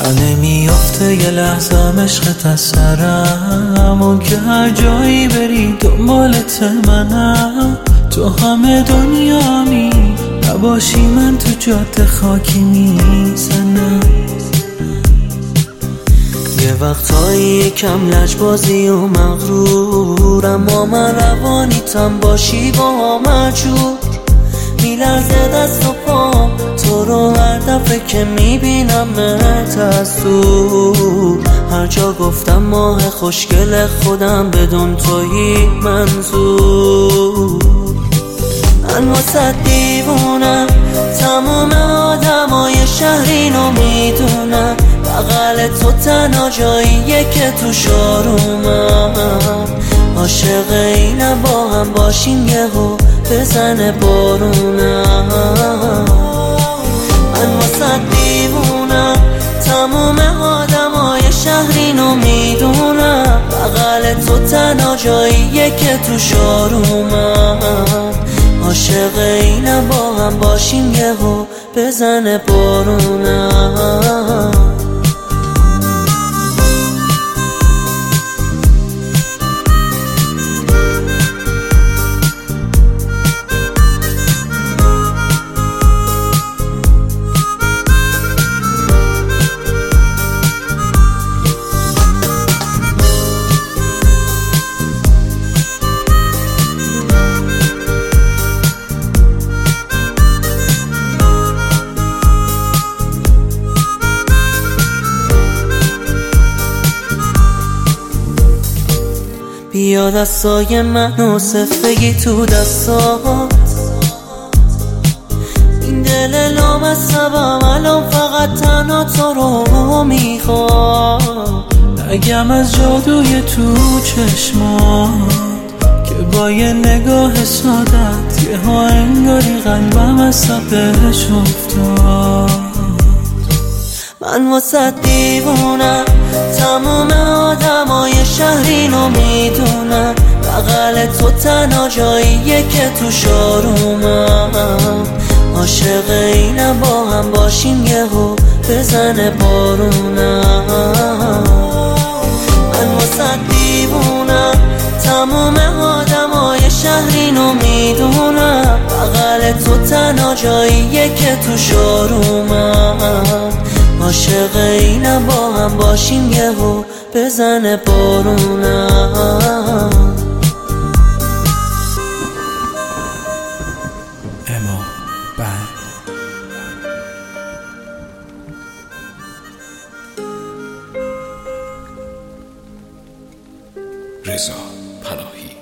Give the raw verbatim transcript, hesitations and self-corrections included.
نمیافته یه لحظه عشقت از سرم، اون که هر جایی بری دنبالت منم. تو همه دنیامی نباشی من تو جاده خاکی میزنم. یه وقتایی یکم لجبازی و مغرورم، اما من روانیتم باشی با مجبور. میلرزه دست و پام تو رو هر دفعه که میبینم مرت از دور. هر جا گفتم ماه خوشگل خودم بدون تویی منظور. من واسه دیوونم، تموم آدمای شهر اینو میدونم. بغل تو تنها جاییه که تو شارومم. عاشق اینم با هم باشیم یهو بزنه بارونم. من واسه دیوونم، تموم آدمای شهر اینو میدونم. بغل تو تنها جاییه که تو شارومم. عاشق اینم با هم باشیم یهو بزنه بارونم. بیا دستای من و صفگی تو دستات. این دل لامصبم الان فقط تنها تو رو میخواد. نگم از جادوی تو چشمات که با یه نگاه سادت یه ها انگاری قلبم از سبش افتاد. من واسه دیوونم، تموم آدمای شهر اینو میدونم. بغل تو تنها جاییه که تو شارومم. عاشق اینم با هم باشیم یهو بزنه بارونم. من واسه دیوونم، تموم آدمای شهر اینو میدونم. بغل تو تنها جاییه که تو شارومم. عاشق اینم با هم باشیم یهو بزنه بارونم. اما بند رضا پناهی.